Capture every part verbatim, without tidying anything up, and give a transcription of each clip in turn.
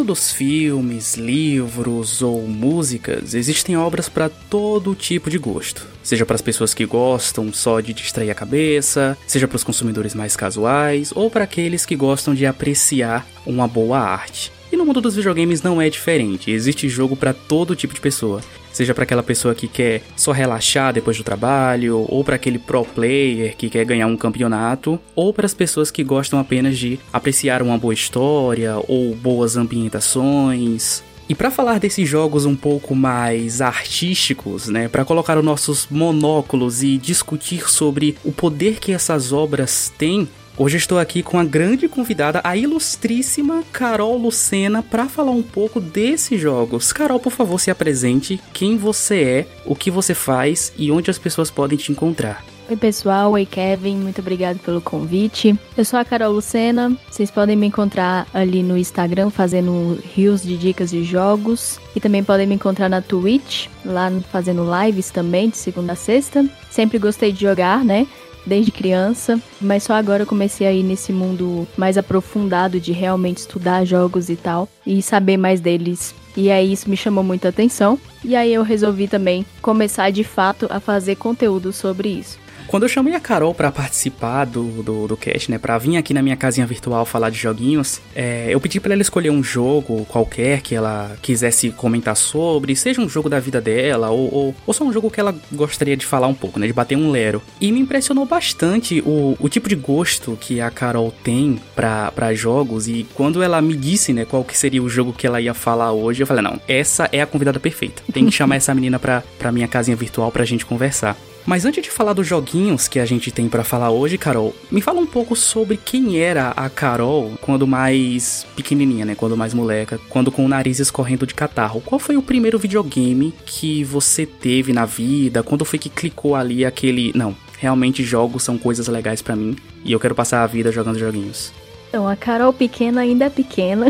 dos filmes, livros ou músicas, existem obras para todo tipo de gosto. Seja para as pessoas que gostam só de distrair a cabeça, seja para os consumidores mais casuais, ou para aqueles que gostam de apreciar uma boa arte. E no mundo dos videogames não é diferente, existe jogo para todo tipo de pessoa. Seja para aquela pessoa que quer só relaxar depois do trabalho, ou para aquele pro player que quer ganhar um campeonato, ou para as pessoas que gostam apenas de apreciar uma boa história ou boas ambientações. E para falar desses jogos um pouco mais artísticos, né, para colocar os nossos monóculos e discutir sobre o poder que essas obras têm, hoje estou aqui com a grande convidada, a ilustríssima Carol Lucena, para falar um pouco desses jogos. Carol, por favor, se apresente, quem você é, o que você faz e onde as pessoas podem te encontrar. Oi pessoal, oi Kevin, muito obrigado pelo convite. Eu sou a Carol Lucena, vocês podem me encontrar ali no Instagram fazendo reels de dicas de jogos. E também podem me encontrar na Twitch, lá fazendo lives também, de segunda a sexta. Sempre gostei de jogar, né? Desde criança, mas só agora eu comecei a ir nesse mundo mais aprofundado de realmente estudar jogos e tal, e saber mais deles. E aí isso me chamou muita atenção, e aí eu resolvi também começar de fato a fazer conteúdo sobre isso. Quando eu chamei a Carol pra participar do, do, do cast, né, pra vir aqui na minha casinha virtual falar de joguinhos, é, eu pedi pra ela escolher um jogo qualquer que ela quisesse comentar sobre, seja um jogo da vida dela, ou, ou, ou só um jogo que ela gostaria de falar um pouco, né, de bater um lero. E me impressionou bastante o, o tipo de gosto que a Carol tem pra, pra jogos, e quando ela me disse, né, qual que seria o jogo que ela ia falar hoje, eu falei, não, essa é a convidada perfeita. Tem que chamar essa menina pra, pra minha casinha virtual pra gente conversar. Mas antes de falar dos joguinhos que a gente tem pra falar hoje, Carol, me fala um pouco sobre quem era a Carol quando mais pequenininha, né? Quando mais moleca, quando com o nariz escorrendo de catarro. Qual foi o primeiro videogame que você teve na vida? Quando foi que clicou ali aquele... Não, realmente jogos são coisas legais pra mim e eu quero passar a vida jogando joguinhos. Então, a Carol pequena ainda é pequena,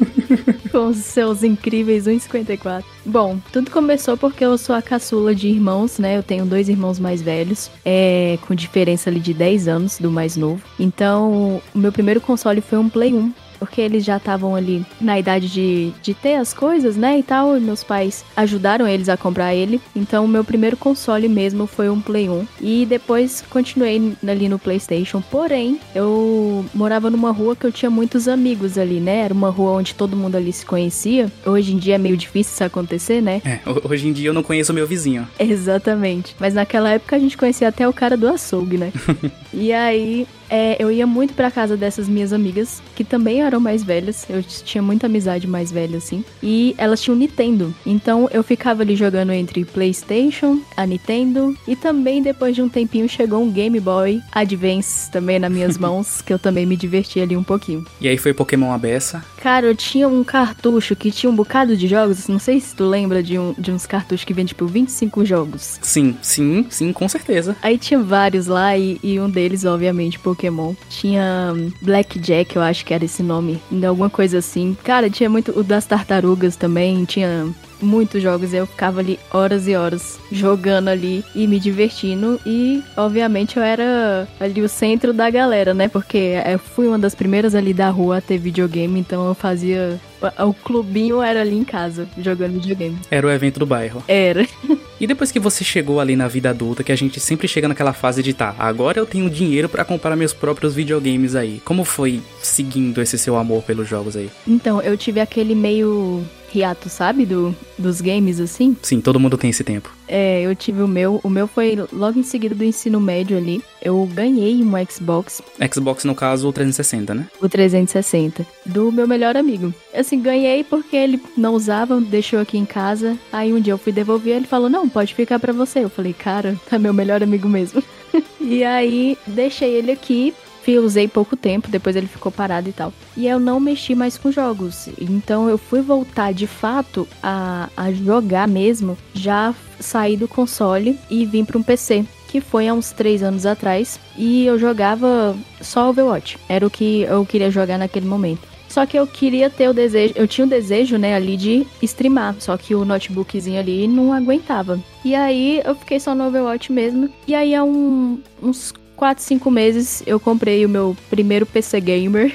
com os seus incríveis um e cinquenta e quatro. Bom, tudo começou porque eu sou a caçula de irmãos, né? Eu tenho dois irmãos mais velhos, é, com diferença ali de dez anos do mais novo. Então, o meu primeiro console foi um Play um. Porque eles já estavam ali na idade de, de ter as coisas, né, e tal, e meus pais ajudaram eles a comprar ele, então o meu primeiro console mesmo foi um Play um, e depois continuei ali no PlayStation, porém, eu morava numa rua que eu tinha muitos amigos ali, né, era uma rua onde todo mundo ali se conhecia, hoje em dia é meio difícil isso acontecer, né. É, hoje em dia eu não conheço o meu vizinho. Exatamente, mas naquela época a gente conhecia até o cara do açougue, né, e aí... É, eu ia muito pra casa dessas minhas amigas, que também eram mais velhas, eu tinha muita amizade mais velha, assim, e elas tinham Nintendo, então eu ficava ali jogando entre PlayStation, a Nintendo, e também depois de um tempinho chegou um Game Boy Advance também nas minhas mãos, que eu também me diverti ali um pouquinho. E aí foi Pokémon a beça? Cara, eu tinha um cartucho que tinha um bocado de jogos, não sei se tu lembra de, um, de uns cartuchos que vem tipo vinte e cinco jogos. Sim, sim, sim, com certeza. Aí tinha vários lá e, e um deles, obviamente, Pokémon. Tinha Blackjack, eu acho que era esse nome, ainda alguma coisa assim. Cara, tinha muito o das tartarugas também, tinha muitos jogos, eu ficava ali horas e horas jogando ali e me divertindo, e obviamente eu era ali o centro da galera, né, porque eu fui uma das primeiras ali da rua a ter videogame, então eu fazia, o clubinho era ali em casa, jogando videogame. Era o evento do bairro. Era. E depois que você chegou ali na vida adulta, que a gente sempre chega naquela fase de tá, agora eu tenho dinheiro pra comprar meus próprios videogames aí, como foi seguindo esse seu amor pelos jogos aí? Então, eu tive aquele meio hiato, sabe, do, dos games, assim. Sim, todo mundo tem esse tempo. É, eu tive o meu, o meu foi logo em seguida do ensino médio ali, eu ganhei um Xbox. Xbox, no caso, o trezentos e sessenta, né? O trezentos e sessenta, do meu melhor amigo. Assim, ganhei porque ele não usava, deixou aqui em casa, aí um dia eu fui devolver, ele falou, não, pode ficar pra você. Eu falei, cara, é meu melhor amigo mesmo. E aí, deixei ele aqui, usei pouco tempo, depois ele ficou parado e tal. E eu não mexi mais com jogos. Então eu fui voltar de fato a, a jogar mesmo, já saí do console e vim para um P C, que foi há uns três anos atrás, e eu jogava só Overwatch. Era o que eu queria jogar naquele momento. Só que eu queria ter o desejo, eu tinha o desejo, né, ali de streamar, só que o notebookzinho ali não aguentava. E aí eu fiquei só no Overwatch mesmo, e aí há um, uns quatro, cinco meses eu comprei o meu primeiro P C Gamer,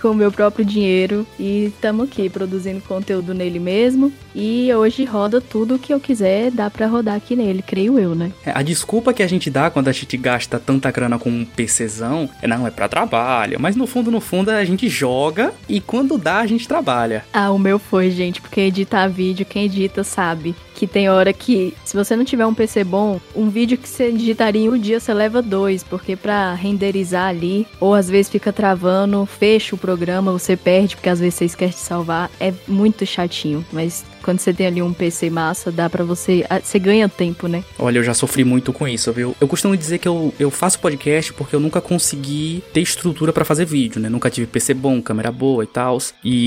com o meu próprio dinheiro e estamos aqui produzindo conteúdo nele mesmo. E hoje roda tudo o que eu quiser, dá pra rodar aqui nele, creio eu, né? A desculpa que a gente dá quando a gente gasta tanta grana com um PCzão é não, é pra trabalho. Mas no fundo, no fundo, a gente joga e quando dá, a gente trabalha. Ah, o meu foi, gente, porque editar vídeo, quem edita sabe que tem hora que, se você não tiver um P C bom, um vídeo que você digitaria em um dia, você leva dois, porque pra renderizar ali, ou às vezes fica travando, fecha o programa, você perde, porque às vezes você esquece de salvar, é muito chatinho, mas quando você tem ali um P C massa, dá pra você, você ganha tempo, né? Olha, eu já sofri muito com isso, viu? Eu costumo dizer que eu, eu faço podcast porque eu nunca consegui ter estrutura pra fazer vídeo, né? Nunca tive P C bom, câmera boa e tal,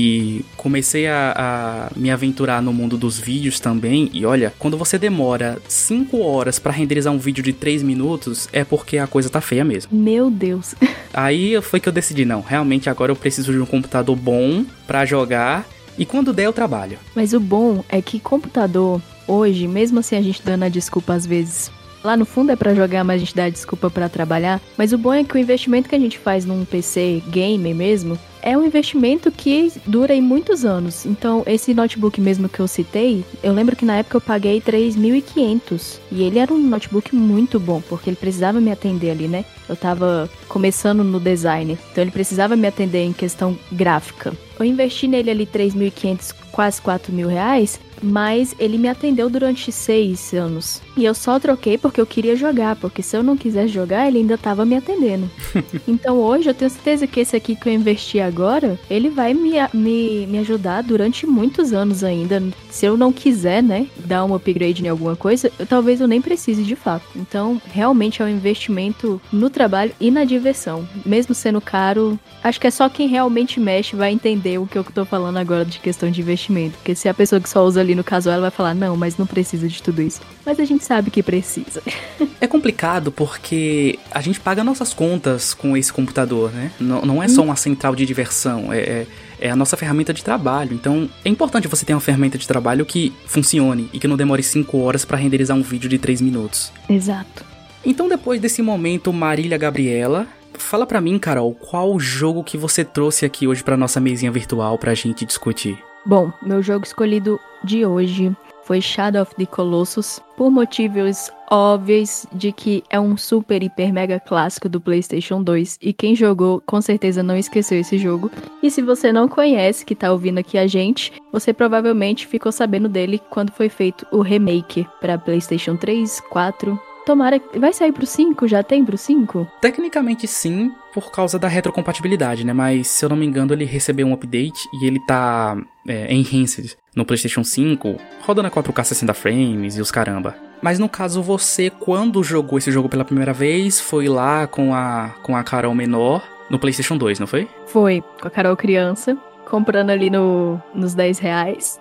e comecei a, a me aventurar no mundo dos vídeos também. E olha, quando você demora cinco horas pra renderizar um vídeo de três minutos, é porque a coisa tá feia mesmo. Meu Deus. Aí foi que eu decidi, não, realmente agora eu preciso de um computador bom pra jogar, e quando der eu trabalho. Mas o bom é que computador, hoje, mesmo assim a gente dando a desculpa às vezes, lá no fundo é pra jogar, mas a gente dá a desculpa pra trabalhar, mas o bom é que o investimento que a gente faz num P C gamer mesmo, é um investimento que dura aí muitos anos. Então, esse notebook mesmo que eu citei, eu lembro que na época eu paguei três mil e quinhentos. E ele era um notebook muito bom, porque ele precisava me atender ali, né? Eu tava começando no design, então ele precisava me atender em questão gráfica. Eu investi nele ali três mil e quinhentos, quase quatro mil reais, mas ele me atendeu durante seis anos. E eu só troquei porque eu queria jogar, porque se eu não quisesse jogar, ele ainda tava me atendendo. Então hoje eu tenho certeza que esse aqui que eu investi agora, ele vai me, me, me ajudar durante muitos anos ainda. Se eu não quiser, né, dar um upgrade em alguma coisa, eu, talvez eu nem precise de fato. Então, realmente é um investimento no trabalho e na diversão. Mesmo sendo caro, acho que é só quem realmente mexe vai entender o que eu tô falando agora de questão de investimento. Porque se a pessoa que só usa ali no casual, ela vai falar, não, mas não precisa de tudo isso. Mas a gente sabe que precisa. É complicado porque a gente paga nossas contas com esse computador, né? Não, não é só uma central de diversão, é, é, é a nossa ferramenta de trabalho. Então, é importante você ter uma ferramenta de trabalho que funcione e que não demore cinco horas pra renderizar um vídeo de três minutos. Exato. Então, depois desse momento, Marília Gabriela, fala pra mim, Carol, qual o jogo que você trouxe aqui hoje pra nossa mesinha virtual pra gente discutir? Bom, meu jogo escolhido de hoje foi Shadow of the Colossus, por motivos óbvios de que é um super, hiper, mega clássico do PlayStation dois, e quem jogou com certeza não esqueceu esse jogo. E se você não conhece, que tá ouvindo aqui a gente, você provavelmente ficou sabendo dele quando foi feito o remake para PlayStation três, quatro... Tomara, vai sair pro cinco? Já tem pro cinco? Tecnicamente sim, por causa da retrocompatibilidade, né? Mas, se eu não me engano, ele recebeu um update e ele tá é, enhanced no PlayStation cinco, rodando a quatro K sessenta frames e os caramba. Mas no caso, você, quando jogou esse jogo pela primeira vez, foi lá com a, com a Carol menor no PlayStation dois, não foi? Foi, com a Carol criança. Comprando ali no, nos dez reais.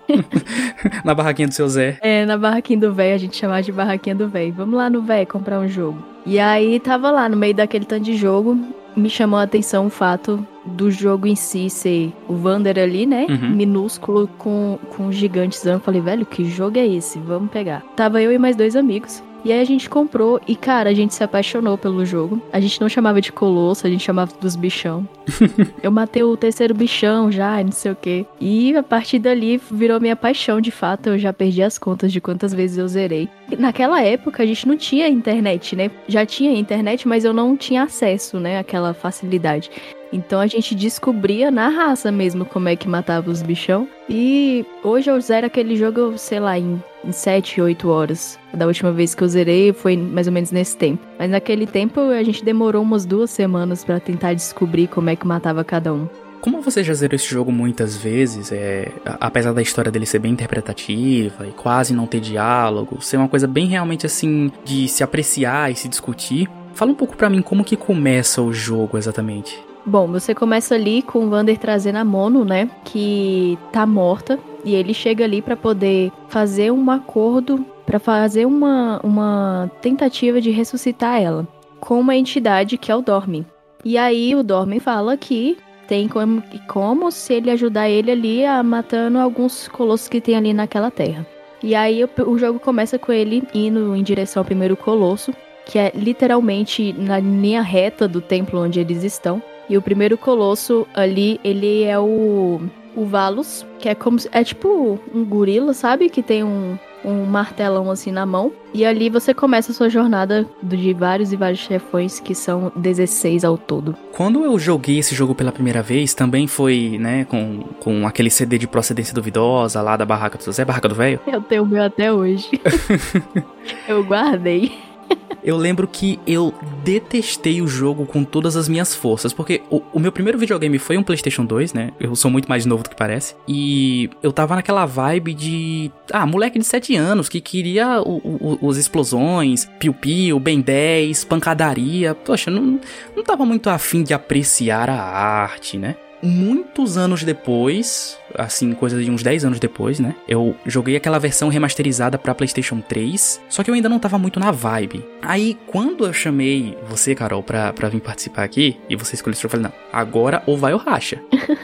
Na barraquinha do seu Zé. É, na barraquinha do véio, a gente chamava de barraquinha do véio. Vamos lá no véio comprar um jogo. E aí tava lá no meio daquele tanto de jogo, me chamou a atenção o fato do jogo em si ser o Wander ali, né? Uhum. Minúsculo com, com um gigantezão. Eu falei, velho, que jogo é esse? Vamos pegar. Tava eu e mais dois amigos. E aí a gente comprou e, cara, a gente se apaixonou pelo jogo. A gente não chamava de colosso, a gente chamava dos bichão. Eu matei o terceiro bichão já, não sei o quê. E a partir dali virou minha paixão, de fato. Eu já perdi as contas de quantas vezes eu zerei. Naquela época a gente não tinha internet, né? Já tinha internet, mas eu não tinha acesso, né? Aquela facilidade. Então a gente descobria na raça mesmo como é que matava os bichão. E hoje eu zero aquele jogo, sei lá, em, em sete, oito horas. Da última vez que eu zerei foi mais ou menos nesse tempo. Mas naquele tempo a gente demorou umas duas semanas pra tentar descobrir como é que matava cada um. Como você já zerou esse jogo muitas vezes, é, apesar da história dele ser bem interpretativa e quase não ter diálogo, ser uma coisa bem realmente assim de se apreciar e se discutir, fala um pouco pra mim como que começa o jogo exatamente. Bom, você começa ali com o Wander trazendo a Mono, né, que tá morta, e ele chega ali pra poder fazer um acordo, pra fazer uma, uma tentativa de ressuscitar ela, com uma entidade que é o Dormin. E aí o Dormin fala que tem como, como se ele ajudar ele ali a matando alguns colossos que tem ali naquela terra. E aí o, o jogo começa com ele indo em direção ao primeiro colosso, que é literalmente na linha reta do templo onde eles estão. E o primeiro colosso ali, ele é o, o Valos, que é como é tipo um gorila, sabe? Que tem um, um martelão assim na mão. E ali você começa a sua jornada de vários e vários chefões, que são dezesseis ao todo. Quando eu joguei esse jogo pela primeira vez, também foi, né, com, com aquele C D de procedência duvidosa lá da Barraca do José, Barraca do Velho. Eu tenho o meu até hoje. Eu guardei. Eu lembro que eu detestei o jogo com todas as minhas forças, porque o, o meu primeiro videogame foi um PlayStation dois, né? Eu sou muito mais novo do que parece. E eu tava naquela vibe de... Ah, moleque de sete anos que queria o, o, os explosões, piu-piu, Ben dez, pancadaria. Poxa, não, não tava muito afim de apreciar a arte, né? Muitos anos depois, assim, coisa de uns dez anos depois, né? Eu joguei aquela versão remasterizada pra PlayStation três, só que eu ainda não tava muito na vibe. Aí, quando eu chamei você, Carol, pra, pra vir participar aqui, e você escolheu esse jogo, eu falei, não, agora ou vai ou racha.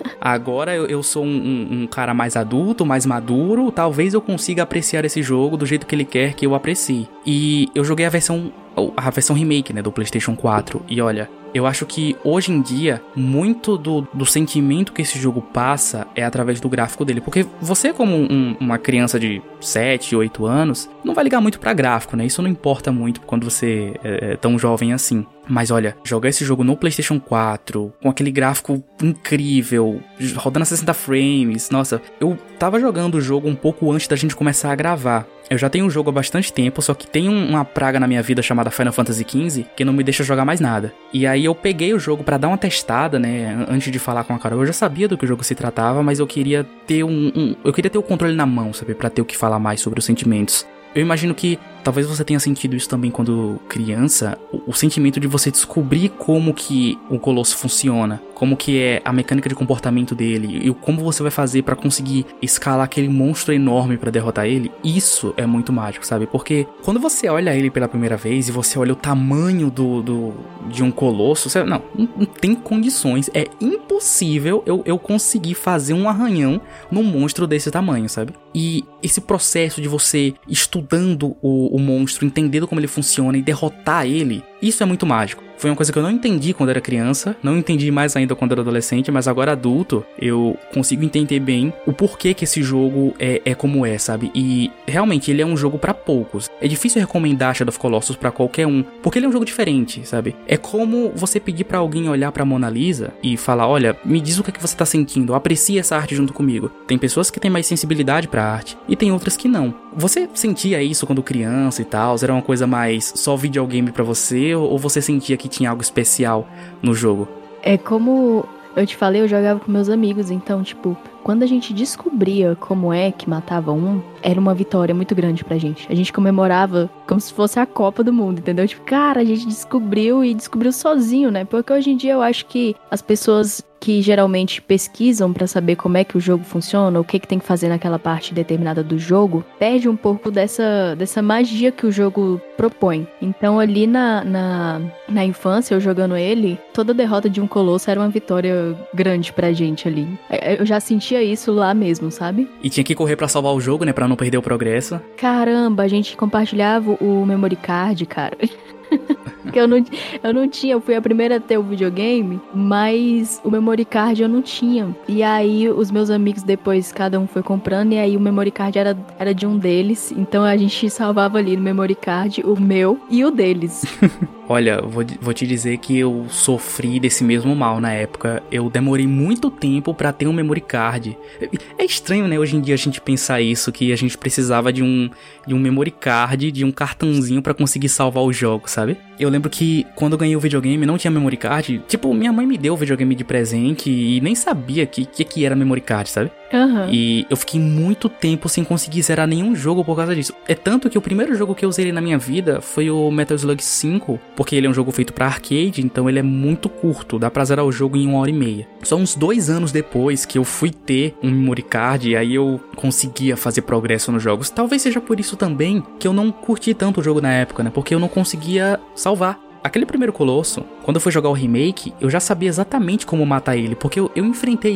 Agora eu, eu sou um, um, um cara mais adulto, mais maduro, talvez eu consiga apreciar esse jogo do jeito que ele quer que eu aprecie. E eu joguei a versão, a versão remake, né, do PlayStation quatro, e olha... Eu acho que, hoje em dia, muito do, do sentimento que esse jogo passa é através do gráfico dele. Porque você, como um, uma criança de sete, oito anos, não vai ligar muito pra gráfico, né? Isso não importa muito quando você é, é tão jovem assim. Mas olha, jogar esse jogo no PlayStation quatro, com aquele gráfico incrível, rodando a sessenta frames, nossa, eu tava jogando o jogo um pouco antes da gente começar a gravar. Eu já tenho o jogo há bastante tempo, só que tem uma praga na minha vida chamada Final Fantasy quinze, que não me deixa jogar mais nada. E aí eu peguei o jogo pra dar uma testada, né, antes de falar com a Carol. Eu já sabia do que o jogo se tratava, mas eu queria ter um, um eu queria ter o controle na mão, sabe, pra ter o que falar mais sobre os sentimentos. Eu imagino que talvez você tenha sentido isso também quando criança, o, o sentimento de você descobrir como que o Colosso funciona, como que é a mecânica de comportamento dele e como você vai fazer pra conseguir escalar aquele monstro enorme pra derrotar ele. Isso é muito mágico, sabe? Porque quando você olha ele pela primeira vez e você olha o tamanho do, do de um Colosso, você, não, não tem condições, é impossível eu, eu conseguir fazer um arranhão num monstro desse tamanho, sabe? E esse processo de você estudando o, o monstro, entendendo como ele funciona e derrotar ele, isso é muito mágico. Foi uma coisa que eu não entendi quando era criança, não entendi mais ainda quando era adolescente, mas agora adulto, eu consigo entender bem o porquê que esse jogo é, é como é, sabe? E realmente ele é um jogo pra poucos. É difícil recomendar Shadow of Colossus pra qualquer um, porque ele é um jogo diferente, sabe? É como você pedir pra alguém olhar pra Mona Lisa e falar, olha, me diz o que é que você tá sentindo, aprecie essa arte junto comigo. Tem pessoas que têm mais sensibilidade pra arte e tem outras que não. Você sentia isso quando criança e tal? Era uma coisa mais só videogame pra você, ou você sentia que tinha algo especial no jogo? É como eu te falei, eu jogava com meus amigos, então, tipo, quando a gente descobria como é que matava um, era uma vitória muito grande pra gente. A gente comemorava como se fosse a Copa do Mundo, entendeu? Tipo, cara, a gente descobriu e descobriu sozinho, né? Porque hoje em dia eu acho que as pessoas que geralmente pesquisam pra saber como é que o jogo funciona, o que que tem que fazer naquela parte determinada do jogo, perde um pouco dessa, dessa magia que o jogo propõe. Então ali na, na, na infância, eu jogando ele, toda derrota de um Colosso era uma vitória grande pra gente ali. Eu já sentia isso lá mesmo, sabe? E tinha que correr pra salvar o jogo, né, pra não perder o progresso. Caramba, a gente compartilhava o memory card, cara. Porque eu não, eu não tinha, eu fui a primeira a ter o videogame, mas o memory card eu não tinha. E aí os meus amigos depois, cada um foi comprando, e aí o memory card era, era de um deles. Então a gente salvava ali no memory card o meu e o deles. Olha, vou, vou te dizer que eu sofri desse mesmo mal na época. Eu demorei muito tempo pra ter um memory card. É estranho, né, hoje em dia a gente pensar isso, que a gente precisava de um, de um memory card, de um cartãozinho pra conseguir salvar o jogo, sabe? Eu lembro que quando eu ganhei o videogame não tinha memory card. Tipo, minha mãe me deu o videogame de presente e nem sabia que que, que era memory card, sabe? Uhum. E eu fiquei muito tempo sem conseguir zerar nenhum jogo por causa disso. É tanto que o primeiro jogo que eu zerei na minha vida foi o Metal Slug cinco, porque ele é um jogo feito pra arcade, então ele é muito curto, dá pra zerar o jogo em uma hora e meia. Só uns dois anos depois que eu fui ter um memory card, e aí eu conseguia fazer progresso nos jogos. Talvez seja por isso também que eu não curti tanto o jogo na época, né? Porque eu não conseguia salvar. Aquele primeiro Colosso, quando eu fui jogar o remake, eu já sabia exatamente como matar ele, porque eu, eu enfrentei ele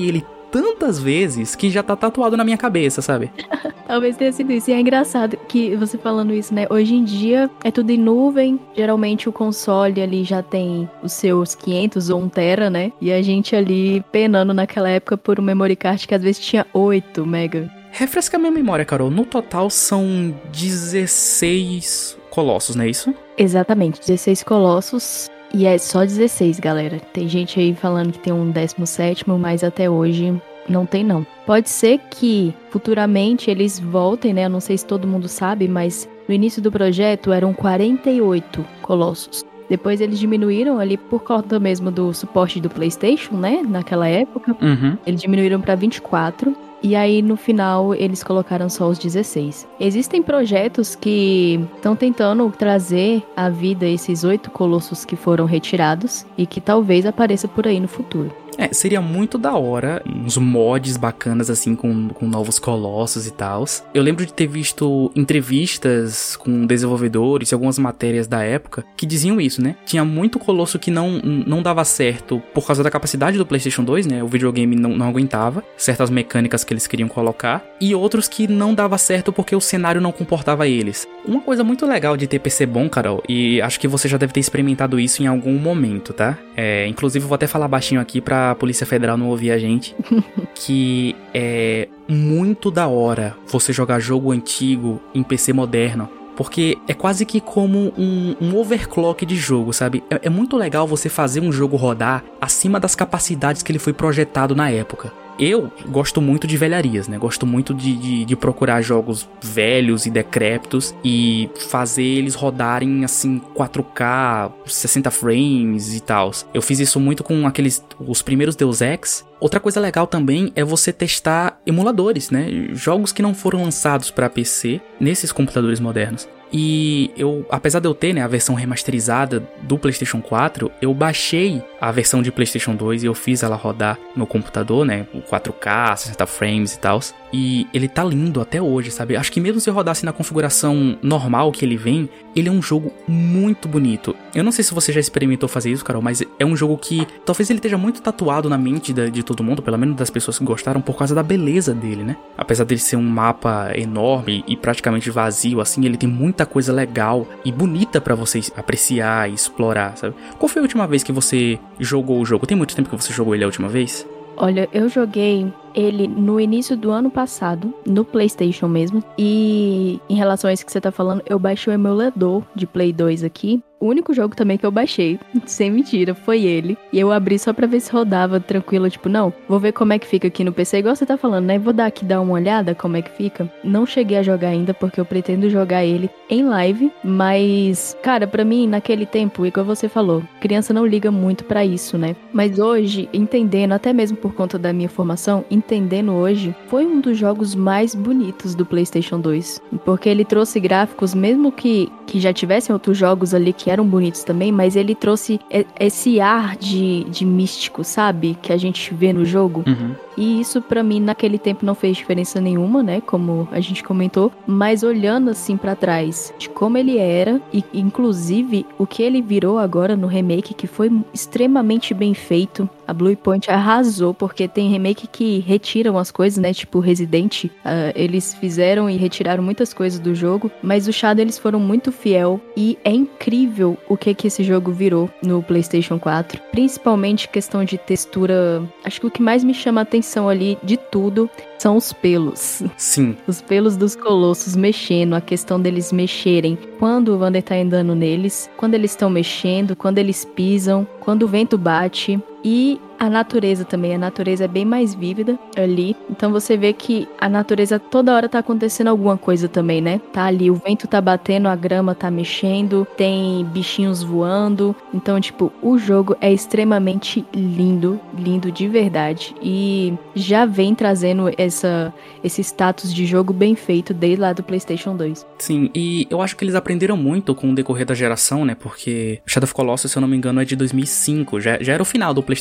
tantas vezes que já tá tatuado na minha cabeça, sabe? Talvez tenha sido isso. E é engraçado que você falando isso, né? Hoje em dia é tudo em nuvem. Geralmente o console ali já tem os seus quinhentos ou um tera, né? E a gente ali penando naquela época por um memory card que às vezes tinha oito mega. Refresca a minha memória, Carol. No total são dezesseis colossos, não é isso? Exatamente, dezesseis colossos. E é só dezesseis, galera. Tem gente aí falando que tem um décimo sétimo, mas até hoje não tem não. Pode ser que futuramente eles voltem, né? Eu não sei se todo mundo sabe, mas no início do projeto eram quarenta e oito colossos. Depois eles diminuíram ali por conta mesmo do suporte do PlayStation, né? Naquela época. Uhum. Eles diminuíram para vinte e quatro. E aí, no final, eles colocaram só os dezesseis. Existem projetos que estão tentando trazer à vida esses oito colossos que foram retirados e que talvez apareça por aí no futuro. É, seria muito da hora, uns mods bacanas assim, com, com novos colossos e tal. Eu lembro de ter visto entrevistas com desenvolvedores e algumas matérias da época que diziam isso, né? Tinha muito colosso que não, não dava certo por causa da capacidade do PlayStation dois, né? O videogame não, não aguentava certas mecânicas que eles queriam colocar, e outros que não dava certo porque o cenário não comportava eles. Uma coisa muito legal de ter P C bom, Carol, e acho que você já deve ter experimentado isso em algum momento, tá? É, inclusive eu vou até falar baixinho aqui pra a Polícia Federal não ouvir a gente, que é muito da hora você jogar jogo antigo em P C moderno, porque é quase que como um, um overclock de jogo, sabe? É, é muito legal você fazer um jogo rodar acima das capacidades que ele foi projetado na época. Eu gosto muito de velharias, né? Gosto muito de, de, de procurar jogos velhos e decrépitos e fazer eles rodarem, assim, quatro K, sessenta frames e tal. Eu fiz isso muito com aqueles, os primeiros Deus Ex. Outra coisa legal também é você testar emuladores, né? Jogos que não foram lançados para P C nesses computadores modernos. E eu, apesar de eu ter, né, a versão remasterizada do PlayStation quatro, eu baixei a versão de PlayStation dois e eu fiz ela rodar no computador, né, quatro K, sessenta frames e tal. E ele tá lindo até hoje, sabe? Acho que mesmo se eu rodasse na configuração normal que ele vem, ele é um jogo muito bonito. Eu não sei se você já experimentou fazer isso, Carol, mas é um jogo que talvez ele esteja muito tatuado na mente de, de todo mundo, pelo menos das pessoas que gostaram, por causa da beleza dele, né? Apesar dele ser um mapa enorme e praticamente vazio, assim, ele tem muita coisa legal e bonita pra você apreciar e explorar, sabe? Qual foi a última vez que você jogou o jogo? Tem muito tempo que você jogou ele a última vez? Olha, eu joguei ele no início do ano passado, no PlayStation mesmo. E em relação a isso que você tá falando, eu baixei o emulador de Play dois aqui. O único jogo também que eu baixei, sem mentira, foi ele. E eu abri só pra ver se rodava tranquilo, tipo, não, vou ver como é que fica aqui no P C, igual você tá falando, né? Vou dar aqui, dar uma olhada como é que fica. Não cheguei a jogar ainda, porque eu pretendo jogar ele em live. Mas, cara, pra mim, naquele tempo, igual você falou, criança não liga muito pra isso, né? Mas hoje, entendendo, até mesmo por conta da minha formação, entendendo hoje, foi um dos jogos mais bonitos do PlayStation dois. Porque ele trouxe gráficos, mesmo que, que já tivessem outros jogos ali que eram bonitos também, mas ele trouxe esse ar de, de místico, sabe? Que a gente vê no jogo. Uhum. E isso pra mim naquele tempo não fez diferença nenhuma, né? Como a gente comentou. Mas olhando assim pra trás de como ele era e inclusive o que ele virou agora no remake, que foi extremamente bem feito. A Bluepoint arrasou, porque tem remake que retiram as coisas, né? Tipo Resident, uh, eles fizeram e retiraram muitas coisas do jogo, mas o Shadow eles foram muito fiel e é incrível o que que esse jogo virou no PlayStation quatro. Principalmente questão de textura. Acho que o que mais me chama a atenção ali de tudo são os pelos. Sim. Os pelos dos colossos mexendo, a questão deles mexerem. Quando o Wander tá andando neles, quando eles estão mexendo, quando eles pisam, quando o vento bate. E a natureza também, a natureza é bem mais vívida ali. Então você vê que a natureza toda hora tá acontecendo alguma coisa também, né? Tá ali, o vento tá batendo, a grama tá mexendo, tem bichinhos voando. Então, tipo, o jogo é extremamente lindo, lindo de verdade. E já vem trazendo essa, esse status de jogo bem feito desde lá do PlayStation dois. Sim, e eu acho que eles aprenderam muito com o decorrer da geração, né? Porque Shadow of Colossus, se eu não me engano, é de dois mil e cinco. Já, já era o final do PlayStation dois.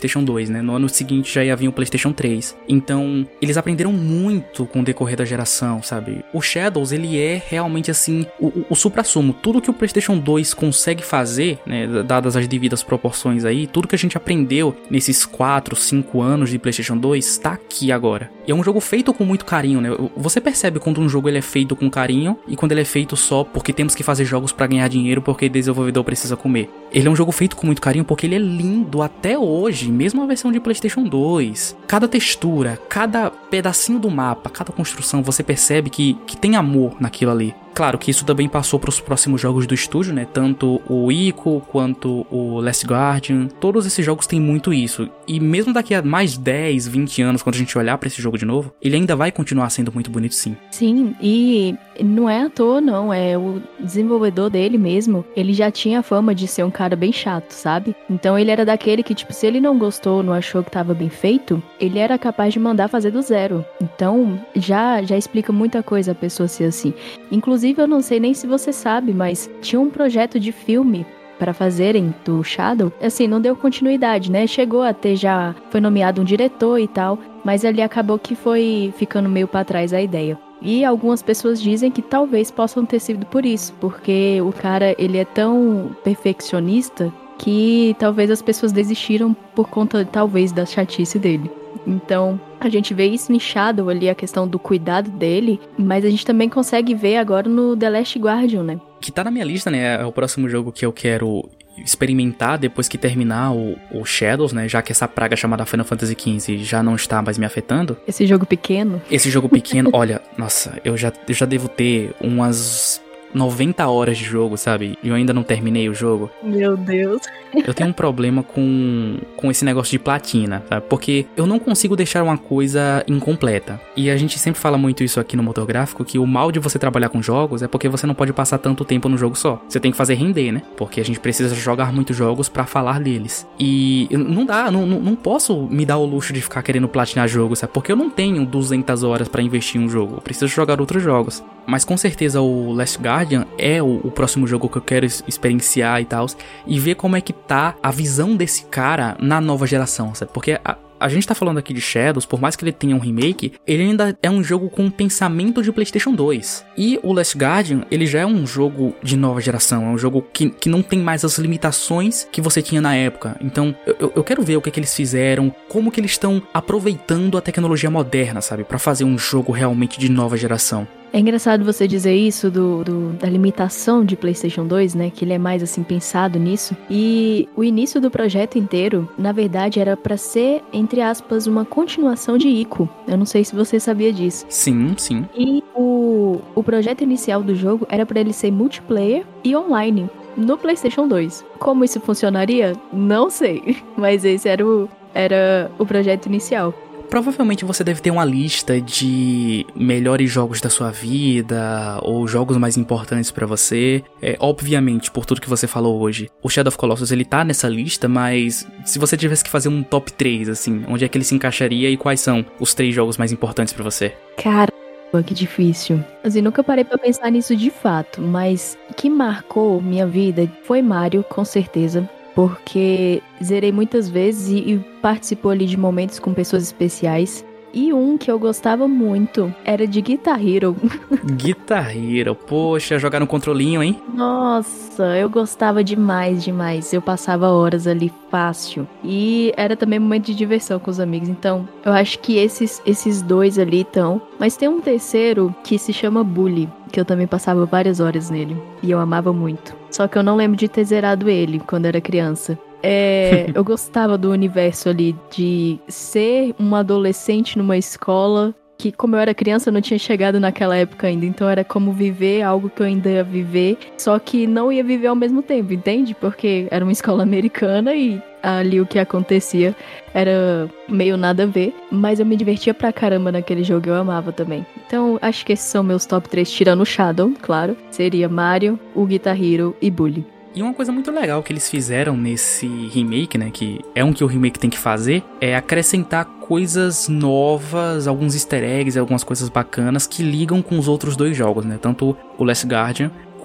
dois, né? No ano seguinte já ia vir o PlayStation três. Então, eles aprenderam muito com o decorrer da geração, sabe? O Shadows, ele é realmente, assim, o, o, o supra-sumo. Tudo que o PlayStation dois consegue fazer, né? Dadas as devidas proporções aí, tudo que a gente aprendeu nesses quatro, cinco anos de PlayStation dois, tá aqui agora. E é um jogo feito com muito carinho, né? Você percebe quando um jogo ele é feito com carinho e quando ele é feito só porque temos que fazer jogos pra ganhar dinheiro porque desenvolvedor precisa comer. Ele é um jogo feito com muito carinho porque ele é lindo até hoje, mesmo a versão de PlayStation dois. Cada textura, cada pedacinho do mapa, cada construção, você percebe que, que tem amor naquilo ali. Claro que isso também passou para os próximos jogos do estúdio, né? Tanto o Ico quanto o Last Guardian. Todos esses jogos têm muito isso. E mesmo daqui a mais dez, vinte anos, quando a gente olhar para esse jogo de novo, ele ainda vai continuar sendo muito bonito, sim. Sim, e não é à toa, não. É o desenvolvedor dele mesmo. Ele já tinha a fama de ser um cara bem chato, sabe? Então ele era daquele que, tipo, se ele não gostou, não achou que tava bem feito, ele era capaz de mandar fazer do zero. Então já, já explica muita coisa a pessoa ser assim. Inclusive, eu não sei nem se você sabe, mas tinha um projeto de filme para fazerem do Shadow. Assim, não deu continuidade, né? Chegou a ter já... Foi nomeado um diretor e tal, mas ali acabou que foi ficando meio para trás a ideia. E algumas pessoas dizem que talvez possam ter sido por isso, porque o cara, ele é tão perfeccionista que talvez as pessoas desistiram por conta, talvez, da chatice dele. Então, a gente vê isso em Shadow ali, a questão do cuidado dele, mas a gente também consegue ver agora no The Last Guardian, né? Que tá na minha lista, né? É o próximo jogo que eu quero experimentar depois que terminar o, o Shadows, né? Já que essa praga chamada Final Fantasy quinze já não está mais me afetando. Esse jogo pequeno? Esse jogo pequeno, olha, nossa, eu já, eu já devo ter umas noventa horas de jogo, sabe? E eu ainda não terminei o jogo. Meu Deus. Eu tenho um problema com, com esse negócio de platina, sabe? Porque eu não consigo deixar uma coisa incompleta. E a gente sempre fala muito isso aqui no Motor Gráfico, que o mal de você trabalhar com jogos é porque você não pode passar tanto tempo no jogo só. Você tem que fazer render, né? Porque a gente precisa jogar muitos jogos pra falar deles. E não dá, não, não, não posso me dar o luxo de ficar querendo platinar jogos, sabe? Porque eu não tenho duzentas horas pra investir em um jogo. Eu preciso jogar outros jogos. Mas com certeza o Last Guardian é o, o próximo jogo que eu quero experienciar e tal. E ver como é que tá a visão desse cara na nova geração, sabe? Porque a, a gente tá falando aqui de Shadows, por mais que ele tenha um remake, ele ainda é um jogo com pensamento de PlayStation dois. E o Last Guardian, ele já é um jogo de nova geração, é um jogo que, que não tem mais as limitações que você tinha na época. Então, eu, eu quero ver o que, é que eles fizeram, como que eles estão aproveitando a tecnologia moderna, sabe? Pra fazer um jogo realmente de nova geração. É engraçado você dizer isso do, do, da limitação de PlayStation dois, né? Que ele é mais, assim, pensado nisso. E o início do projeto inteiro, na verdade, era pra ser, entre aspas, uma continuação de Ico. Eu não sei se você sabia disso. Sim, sim. E o, o projeto inicial do jogo era pra ele ser multiplayer e online no PlayStation dois. Como isso funcionaria? Não sei. Mas esse era o, era o projeto inicial. Provavelmente você deve ter uma lista de melhores jogos da sua vida, ou jogos mais importantes pra você. É, obviamente, por tudo que você falou hoje, o Shadow of Colossus ele tá nessa lista, mas se você tivesse que fazer um top três, assim, onde é que ele se encaixaria e quais são os três jogos mais importantes pra você? Cara, que difícil. Assim, nunca parei pra pensar nisso de fato, mas o que marcou minha vida foi Mario, com certeza. Porque zerei muitas vezes e, e participou ali de momentos com pessoas especiais. E um que eu gostava muito era de Guitar Hero. Guitar Hero, poxa, jogar no controlinho, hein? Nossa, eu gostava demais, demais. Eu passava horas ali fácil. E era também um momento de diversão com os amigos. Então, eu acho que esses, esses dois ali estão. Mas tem um terceiro que se chama Bully, que eu também passava várias horas nele. E eu amava muito. Só que eu não lembro de ter zerado ele quando era criança. É, eu gostava do universo ali de ser uma adolescente numa escola que, como eu era criança, eu não tinha chegado naquela época ainda. Então era como viver algo que eu ainda ia viver, só que não ia viver ao mesmo tempo, entende? Porque era uma escola americana e ali o que acontecia era meio nada a ver. Mas eu me divertia pra caramba naquele jogo, eu amava também. Então acho que esses são meus top três, tirando o Shadow, claro. Seria Mario, o Guitar Hero e Bully. E uma coisa muito legal que eles fizeram nesse remake, né, que é um que o remake tem que fazer, é acrescentar coisas novas, alguns easter eggs, algumas coisas bacanas que ligam com os outros dois jogos, né, tanto o Last Guardian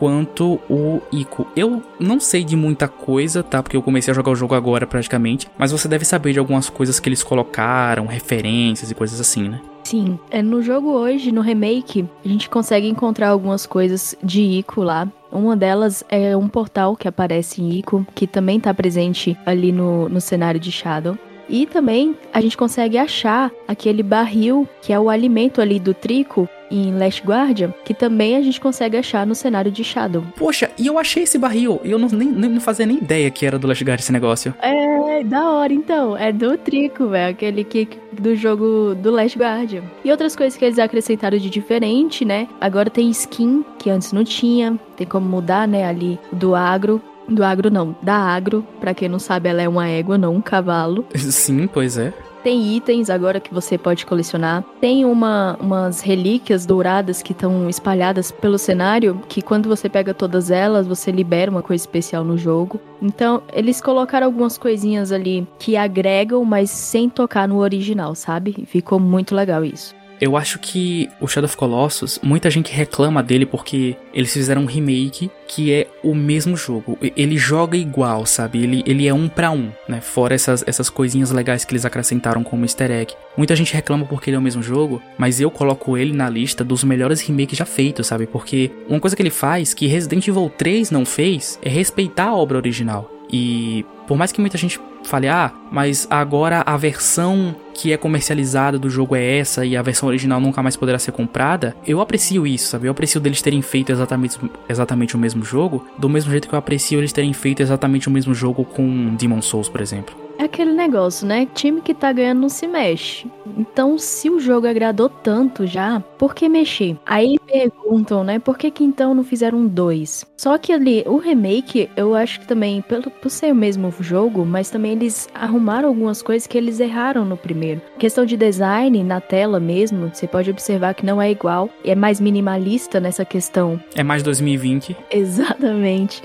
quanto o Ico. Eu não sei de muita coisa, tá? Porque eu comecei a jogar o jogo agora praticamente, mas você deve saber de algumas coisas que eles colocaram, referências e coisas assim, né? Sim, é, no jogo hoje, no remake, a gente consegue encontrar algumas coisas de Ico lá. Uma delas é um portal que aparece em Ico, que também tá presente ali no, no cenário de Shadow. E também a gente consegue achar aquele barril que é o alimento ali do Trico em Last Guardian, que também a gente consegue achar no cenário de Shadow. Poxa, e eu achei esse barril, e eu não, nem, nem não fazia nem ideia que era do Last Guardian esse negócio. É, da hora então, é do Trico, velho, aquele que do jogo do Last Guardian. E outras coisas que eles acrescentaram de diferente, né? Agora tem skin, que antes não tinha, tem como mudar, né, ali do agro. Do agro não, da agro, pra quem não sabe, ela é uma égua, não um cavalo. Sim, pois é. Tem itens agora que você pode colecionar. Tem uma, umas relíquias douradas que estão espalhadas pelo cenário, que quando você pega todas elas, você libera uma coisa especial no jogo. Então, eles colocaram algumas coisinhas ali que agregam, mas sem tocar no original, sabe? Ficou muito legal isso. Eu acho que o Shadow of Colossus, muita gente reclama dele porque eles fizeram um remake que é o mesmo jogo. Ele joga igual, sabe? Ele, ele é um pra um, né? Fora essas, essas coisinhas legais que eles acrescentaram como easter egg. Muita gente reclama porque ele é o mesmo jogo, mas eu coloco ele na lista dos melhores remakes já feitos, sabe? Porque uma coisa que ele faz, que Resident Evil três não fez, é respeitar a obra original. E por mais que muita gente fale, ah, mas agora a versão que é comercializada do jogo é essa e a versão original nunca mais poderá ser comprada, eu aprecio isso, sabe? Eu aprecio deles terem feito exatamente, exatamente o mesmo jogo, do mesmo jeito que eu aprecio eles terem feito exatamente o mesmo jogo com Demon's Souls, por exemplo. É aquele negócio, né? Time que tá ganhando não se mexe. Então, se o jogo agradou tanto já, por que mexer? Aí perguntam, né? Por que que então não fizeram dois? Só que ali, o remake, eu acho que também, pelo, por ser o mesmo jogo, mas também eles arrumaram algumas coisas que eles erraram no primeiro. Questão de design, na tela mesmo, você pode observar que não é igual. É mais minimalista nessa questão. É mais dois mil e vinte. Exatamente.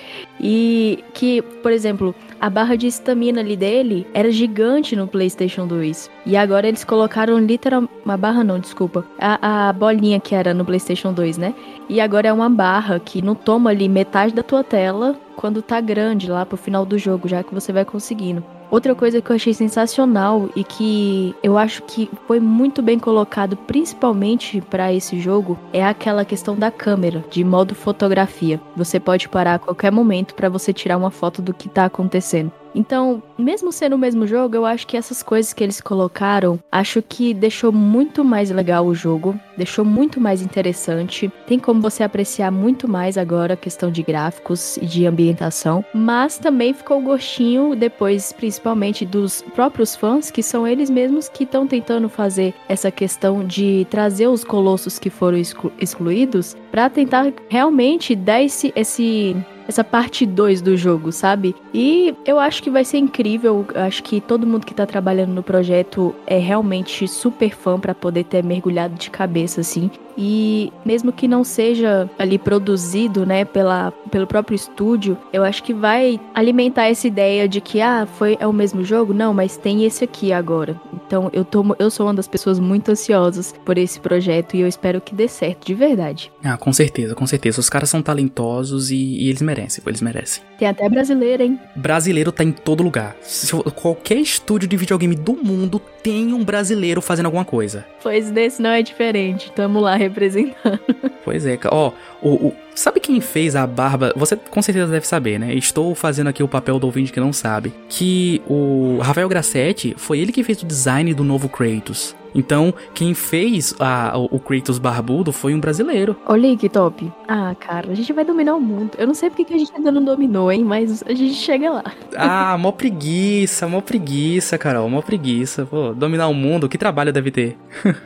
E que, por exemplo, a barra de estamina ali dele era gigante no PlayStation dois. E agora eles colocaram literal... Uma barra não, desculpa. A, a bolinha que era no PlayStation dois, né? E agora é uma barra que não toma ali metade da tua tela quando tá grande lá pro final do jogo, já que você vai conseguindo. Outra coisa que eu achei sensacional e que eu acho que foi muito bem colocado, principalmente para esse jogo, é aquela questão da câmera, de modo fotografia. Você pode parar a qualquer momento para você tirar uma foto do que tá acontecendo. Então, mesmo sendo o mesmo jogo, eu acho que essas coisas que eles colocaram, acho que deixou muito mais legal o jogo, deixou muito mais interessante. Tem como você apreciar muito mais agora a questão de gráficos e de ambientação, mas também ficou o gostinho depois, principalmente dos próprios fãs, que são eles mesmos que estão tentando fazer essa questão de trazer os colossos que foram exclu- excluídos para tentar realmente dar esse... esse essa parte dois do jogo, sabe? E eu acho que vai ser incrível, eu acho que todo mundo que tá trabalhando no projeto é realmente super fã pra poder ter mergulhado de cabeça, assim. E mesmo que não seja ali produzido, né, pela, pelo próprio estúdio, eu acho que vai alimentar essa ideia de que, ah, foi, é o mesmo jogo? Não, mas tem esse aqui agora. Então eu, tô, eu sou uma das pessoas muito ansiosas por esse projeto e eu espero que dê certo, de verdade. Ah, com certeza, com certeza. Os caras são talentosos e, e eles merecem, pô, eles merecem. Tem até brasileiro, hein? Brasileiro tá em todo lugar. Se, qualquer estúdio de videogame do mundo tem um brasileiro fazendo alguma coisa. Pois desse não é diferente. Tamo lá representando. Pois é, ó, o, o, sabe quem fez a barba? Você com certeza deve saber, né? Estou fazendo aqui o papel do ouvinte que não sabe. Que o Rafael Grassetti foi ele que fez o design do novo Kratos. Então, quem fez a, o, o Kratos barbudo foi um brasileiro. Olha aí que top. Ah, cara, a gente vai dominar o mundo. Eu não sei porque que a gente ainda não dominou, hein? Mas a gente chega lá. Ah, mó preguiça, mó preguiça, Carol, mó preguiça. Pô, dominar o mundo, que trabalho deve ter.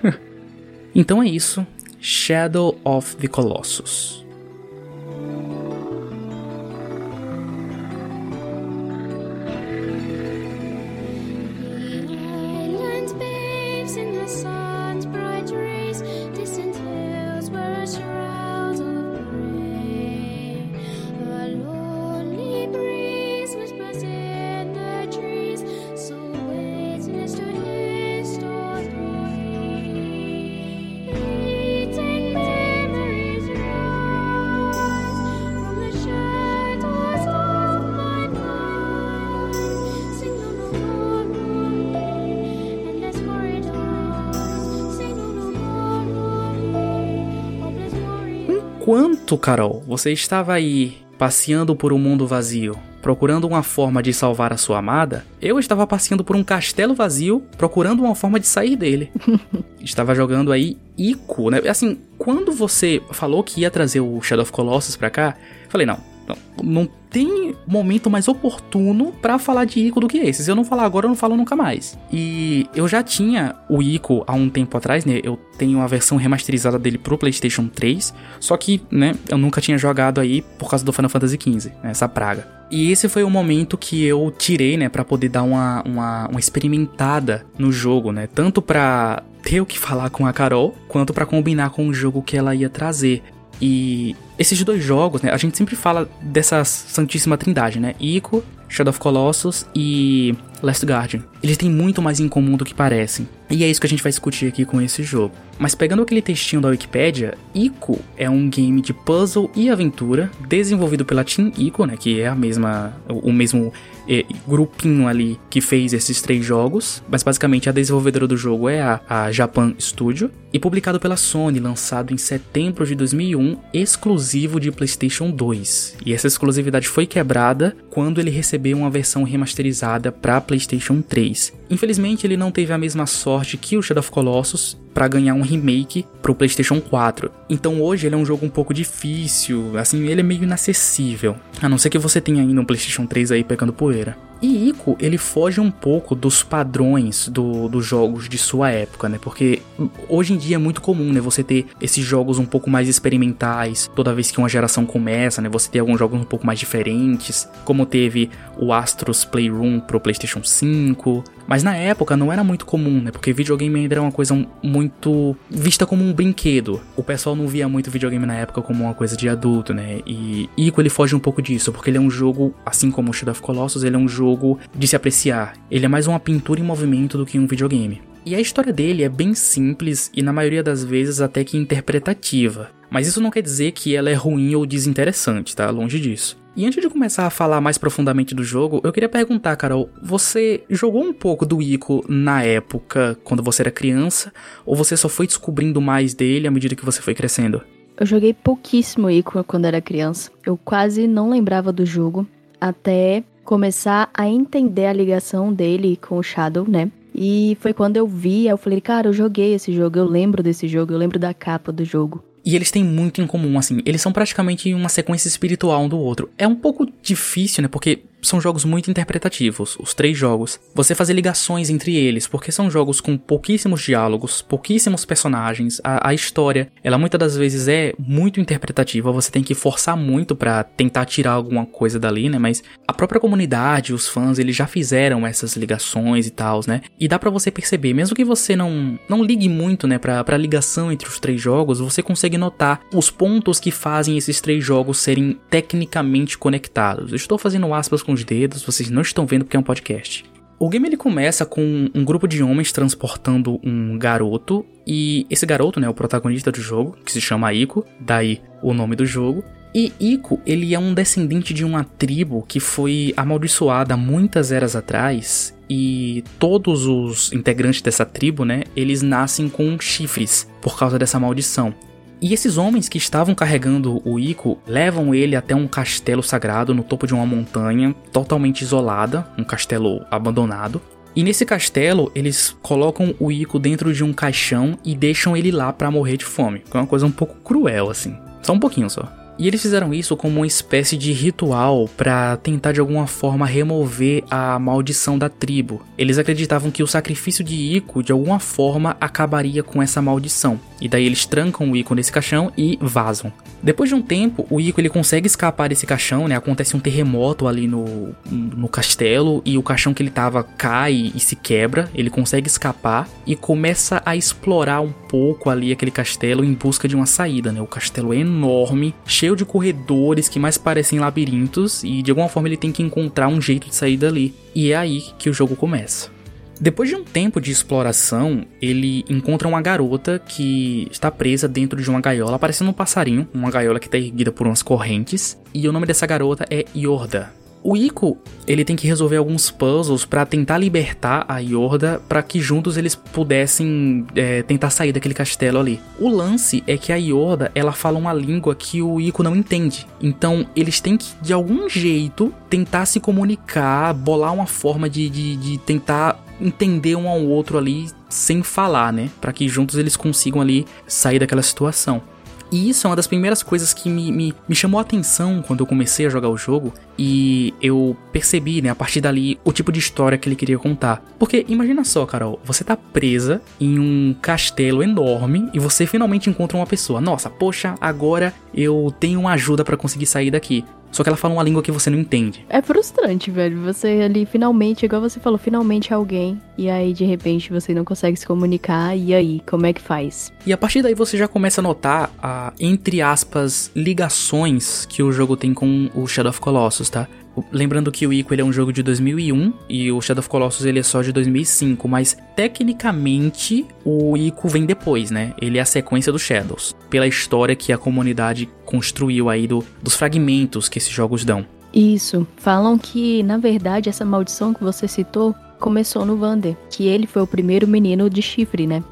Então é isso. Shadow of the Colossus. Enquanto, Carol, você estava aí passeando por um mundo vazio, procurando uma forma de salvar a sua amada, eu estava passeando por um castelo vazio, procurando uma forma de sair dele. Estava jogando aí Ico, né? Assim, quando você falou que ia trazer o Shadow of Colossus pra cá, eu falei, não, não, não tem momento mais oportuno pra falar de Ico do que esse. Se eu não falar agora, eu não falo nunca mais. E eu já tinha o Ico há um tempo atrás, né? Eu tenho a versão remasterizada dele pro PlayStation três, só que, né, eu nunca tinha jogado aí por causa do Final Fantasy quinze, né, essa praga. E esse foi o momento que eu tirei, né, pra poder dar uma, uma, uma experimentada no jogo, né? Tanto pra ter o que falar com a Carol, quanto pra combinar com o jogo que ela ia trazer. E esses dois jogos, né, a gente sempre fala dessa santíssima trindade, né, Ico, Shadow of Colossus e Last Guardian. Eles têm muito mais em comum do que parecem. E é isso que a gente vai discutir aqui com esse jogo. Mas pegando aquele textinho da Wikipedia, Ico é um game de puzzle e aventura desenvolvido pela Team Ico, né, que é a mesma, o mesmo é, grupinho ali que fez esses três jogos. Mas basicamente a desenvolvedora do jogo é a, a Japan Studio. E publicado pela Sony, lançado em setembro de dois mil e um, exclusivo de PlayStation dois. E essa exclusividade foi quebrada quando ele recebeu uma versão remasterizada para PlayStation três. Infelizmente ele não teve a mesma sorte que o Shadow of Colossus para ganhar um remake pro PlayStation quatro. Então hoje ele é um jogo um pouco difícil, assim, ele é meio inacessível, a não ser que você tenha ainda um PlayStation três aí pegando poeira. E Ico, ele foge um pouco dos padrões do, dos jogos de sua época, né? Porque hoje em dia é muito comum, né? Você ter esses jogos um pouco mais experimentais, toda vez que uma geração começa, né? Você ter alguns jogos um pouco mais diferentes, como teve o Astro's Playroom pro PlayStation cinco. Mas na época não era muito comum, né? Porque videogame ainda era uma coisa muito vista como um brinquedo. O pessoal não via muito videogame na época como uma coisa de adulto, né? E Ico, ele foge um pouco disso, porque ele é um jogo, assim como o Shadow of Colossus, ele é um jogo de se apreciar. Ele é mais uma pintura em movimento do que um videogame. E a história dele é bem simples e na maioria das vezes até que interpretativa. Mas isso não quer dizer que ela é ruim ou desinteressante, tá? Longe disso. E antes de começar a falar mais profundamente do jogo, eu queria perguntar, Carol, você jogou um pouco do Ico na época, quando você era criança, ou você só foi descobrindo mais dele à medida que você foi crescendo? Eu joguei pouquíssimo Ico quando era criança. Eu quase não lembrava do jogo, até começar a entender a ligação dele com o Shadow, né? E foi quando eu vi, eu falei, cara, eu joguei esse jogo, eu lembro desse jogo, eu lembro da capa do jogo. E eles têm muito em comum, assim, eles são praticamente uma sequência espiritual um do outro. É um pouco difícil, né, porque são jogos muito interpretativos, os três jogos. Você fazer ligações entre eles, porque são jogos com pouquíssimos diálogos, pouquíssimos personagens. A, a história, ela muitas das vezes é muito interpretativa, você tem que forçar muito pra tentar tirar alguma coisa dali, né, mas a própria comunidade, os fãs, eles já fizeram essas ligações e tal, né, e dá pra você perceber, mesmo que você não, não ligue muito, né, pra, pra ligação entre os três jogos, você consegue notar os pontos que fazem esses três jogos serem tecnicamente conectados. Eu estou fazendo aspas com os dedos, vocês não estão vendo porque é um podcast. O game ele começa com um grupo de homens transportando um garoto, e esse garoto, né, é o protagonista do jogo, que se chama Ico, daí o nome do jogo. E Ico, ele é um descendente de uma tribo que foi amaldiçoada muitas eras atrás, e todos os integrantes dessa tribo, né, eles nascem com chifres por causa dessa maldição. E esses homens que estavam carregando o Ico levam ele até um castelo sagrado no topo de uma montanha totalmente isolada, um castelo abandonado. E nesse castelo eles colocam o Ico dentro de um caixão e deixam ele lá pra morrer de fome, que é uma coisa um pouco cruel assim, só um pouquinho só. E eles fizeram isso como uma espécie de ritual para tentar de alguma forma remover a maldição da tribo. Eles acreditavam que o sacrifício de Ico de alguma forma acabaria com essa maldição. E daí eles trancam o Ico nesse caixão e vazam. Depois de um tempo, o Ico ele consegue escapar desse caixão, né? Acontece um terremoto ali no, no castelo e o caixão que ele tava cai e se quebra. Ele consegue escapar e começa a explorar um pouco ali aquele castelo em busca de uma saída, né? O castelo é enorme, cheio de corredores que mais parecem labirintos e de alguma forma ele tem que encontrar um jeito de sair dali. E é aí que o jogo começa. Depois de um tempo de exploração, ele encontra uma garota que está presa dentro de uma gaiola, parecendo um passarinho, uma gaiola que está erguida por umas correntes, e o nome dessa garota é Yorda. O Ico, ele tem que resolver alguns puzzles pra tentar libertar a Yorda, pra que juntos eles pudessem é, tentar sair daquele castelo ali. O lance é que a Yorda, ela fala uma língua que o Ico não entende. Então, eles têm que, de algum jeito, tentar se comunicar, bolar uma forma de, de, de tentar entender um ao outro ali, sem falar, né? Pra que juntos eles consigam ali sair daquela situação. E isso é uma das primeiras coisas que me, me, me chamou a atenção quando eu comecei a jogar o jogo. E eu percebi, né, a partir dali, o tipo de história que ele queria contar. Porque imagina só, Carol, você tá presa em um castelo enorme e você finalmente encontra uma pessoa. Nossa, poxa, agora eu tenho uma ajuda pra conseguir sair daqui. Só que ela fala uma língua que você não entende. É frustrante, velho. Você ali, finalmente, igual você falou, finalmente alguém. E aí, de repente, você não consegue se comunicar. E aí, como é que faz? E a partir daí você já começa a notar, a, entre aspas, ligações que o jogo tem com o Shadow of Colossus, tá? Lembrando que o Ico ele é um jogo de dois mil e um e o Shadow of Colossus ele é só de dois mil e cinco, mas tecnicamente o Ico vem depois, né? Ele é a sequência do Shadows, pela história que a comunidade construiu aí do, dos fragmentos que esses jogos dão. Isso, falam que na verdade essa maldição que você citou começou no Vander, que ele foi o primeiro menino de chifre, né?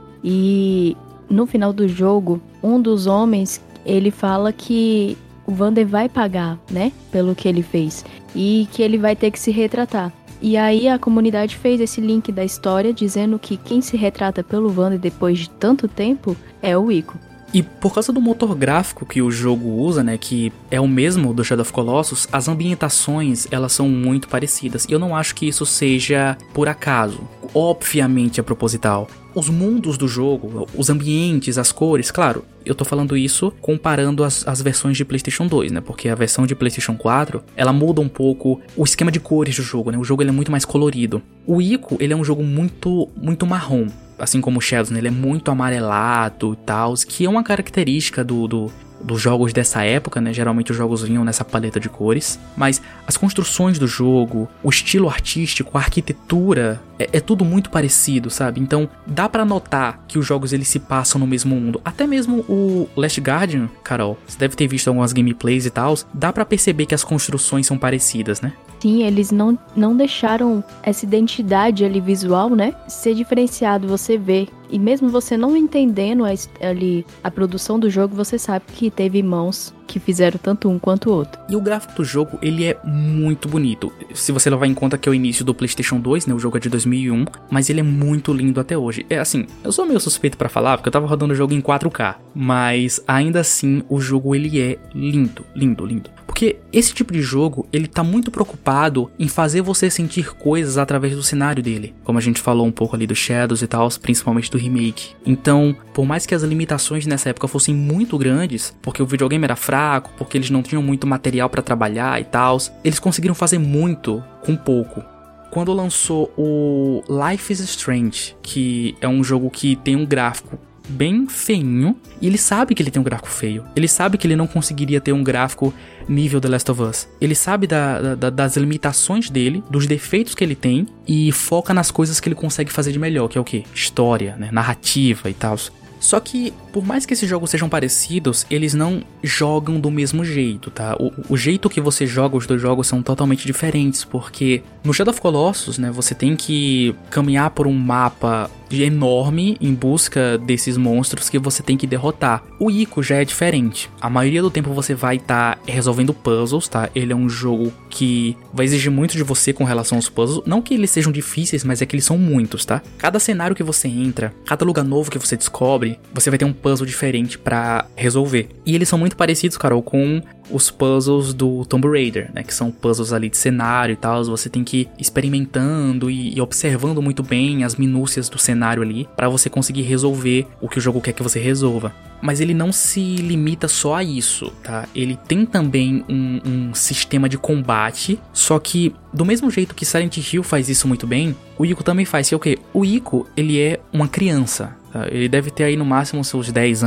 E no final do jogo, um dos homens, ele fala que o Vander vai pagar, né, pelo que ele fez, e que ele vai ter que se retratar. E aí a comunidade fez esse link da história dizendo que quem se retrata pelo Vander depois de tanto tempo é o Ico. E por causa do motor gráfico que o jogo usa, né, que é o mesmo do Shadow of Colossus, as ambientações, elas são muito parecidas. E eu não acho que isso seja por acaso. Obviamente é proposital. Os mundos do jogo, os ambientes, as cores, claro, eu tô falando isso comparando as, as versões de PlayStation dois, né? Porque a versão de PlayStation quatro, ela muda um pouco o esquema de cores do jogo, né? O jogo ele é muito mais colorido. O Ico, ele é um jogo muito, muito marrom. Assim como o Shadows, né? Ele é muito amarelado e tal, que é uma característica do, do, dos jogos dessa época, né? Geralmente os jogos vinham nessa paleta de cores, mas as construções do jogo, o estilo artístico, a arquitetura, é, é tudo muito parecido, sabe? Então dá pra notar que os jogos eles se passam no mesmo mundo. Até mesmo o Last Guardian, Carol, você deve ter visto algumas gameplays e tal, dá pra perceber que as construções são parecidas, né? Sim, eles não, não deixaram essa identidade ali visual, né, ser diferenciado, você vê. E mesmo você não entendendo a, ali, a produção do jogo, você sabe que teve mãos que fizeram tanto um quanto o outro. E o gráfico do jogo, ele é muito bonito. Se você levar em conta que é o início do PlayStation dois, né, o jogo é de dois mil e um, mas ele é muito lindo até hoje. É assim, eu sou meio suspeito pra falar, porque eu tava rodando o jogo em quatro K, mas ainda assim, o jogo ele é lindo, lindo, lindo. Porque esse tipo de jogo, ele tá muito preocupado em fazer você sentir coisas através do cenário dele. Como a gente falou um pouco ali do Shadows e tal, principalmente do remake. Então, por mais que as limitações nessa época fossem muito grandes, porque o videogame era fraco, porque eles não tinham muito material pra trabalhar e tal, eles conseguiram fazer muito com pouco. Quando lançou o Life is Strange, que é um jogo que tem um gráfico bem feinho, e ele sabe que ele tem um gráfico feio. Ele sabe que ele não conseguiria ter um gráfico nível The Last of Us. Ele sabe da, da, das limitações dele, dos defeitos que ele tem, e foca nas coisas que ele consegue fazer de melhor, que é o quê? História, né? Narrativa e tal. Só que, por mais que esses jogos sejam parecidos, eles não jogam do mesmo jeito, tá? O, o jeito que você joga os dois jogos são totalmente diferentes, porque no Shadow of Colossus, né, você tem que caminhar por um mapa enorme em busca desses monstros que você tem que derrotar. O Ico já é diferente. A maioria do tempo você vai estar tá resolvendo puzzles, tá? Ele é um jogo que vai exigir muito de você com relação aos puzzles. Não que eles sejam difíceis, mas é que eles são muitos, tá? Cada cenário que você entra, cada lugar novo que você descobre, você vai ter um puzzle diferente pra resolver. E eles são muito parecidos, Carol, com os puzzles do Tomb Raider, né? Que são puzzles ali de cenário e tal. Você tem que ir experimentando e, e observando muito bem as minúcias do cenário ali, pra você conseguir resolver o que o jogo quer que você resolva. Mas ele não se limita só a isso, tá? Ele tem também um, um sistema de combate, só que do mesmo jeito que Silent Hill faz isso muito bem, o Ico também faz, que é o quê? O Ico, ele é uma criança, tá? Ele deve ter aí no máximo seus dez anos.